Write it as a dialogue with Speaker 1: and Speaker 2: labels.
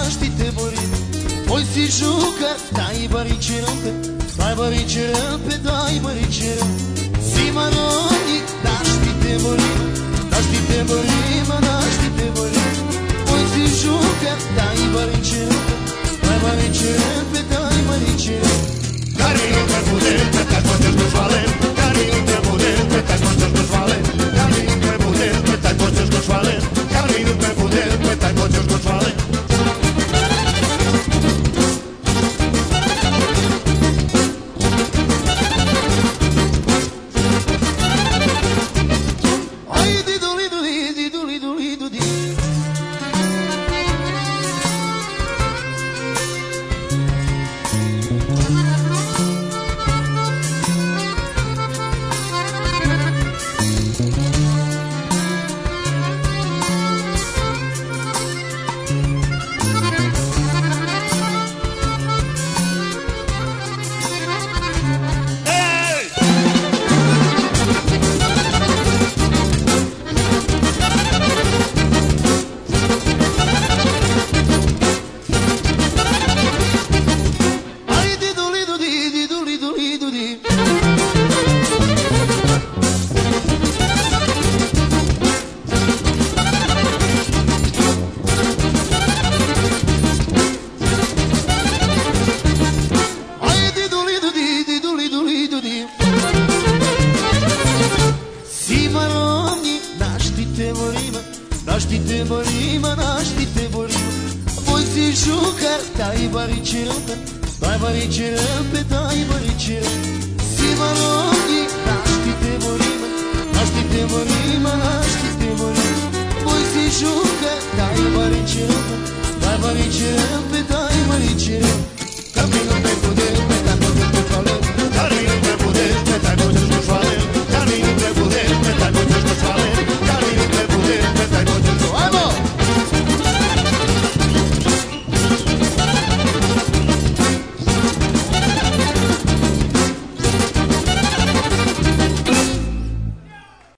Speaker 1: naștite borim. Voi si juca, dai baricerămpe, dai baricerămpe, dai baricerămpe. Si maroni, naștite borim, naștite borim, naștite borim. Voi si juca, dai baricerămpe, dai baricerămpe, dai baricerămpe.
Speaker 2: Carinho pra poder, petas coisas nos valem. Carinho pra poder, petas coisas nos valem. Carinho pra poder, petas coisas nos valem. Carinho pra poder, petas coisas nos valem.
Speaker 1: Naștite borima, naștite borima. Voi si juca, dai baricerămpe, dai baricerămpe, dai baricerămpe. Si maroni, naștite borima, naștite borima, naștite borima. Voi si juca, dai baricerămpe, dai baricerămpe, dai baricerămpe.